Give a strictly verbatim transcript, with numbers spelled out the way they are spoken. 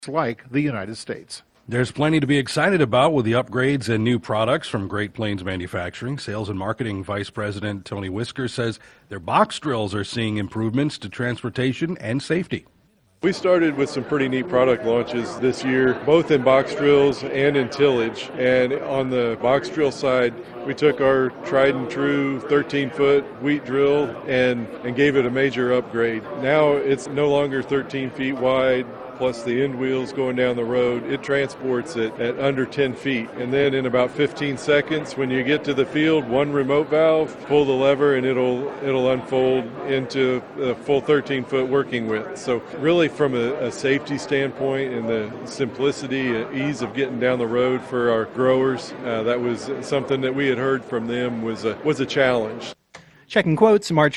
like the United States. There's plenty to be excited about with the upgrades and new products from Great Plains Manufacturing. Sales and Marketing Vice President Tony Whisker says their box drills are seeing improvements to transportation and safety. We started with some pretty neat product launches this year, both in box drills and in tillage. And on the box drill side, we took our tried and true thirteen-foot wheat drill and, and gave it a major upgrade. Now it's no longer thirteen feet wide, plus the end wheels going down the road. It transports it at under ten feet. And then in about fifteen seconds, when you get to the field, one remote valve, pull the lever, and it'll it'll unfold into a full thirteen-foot working width. So really from a, a safety standpoint and the simplicity, uh, ease of getting down the road for our growers, uh, that was something that we had heard from them was a, was a challenge. Checking quotes, March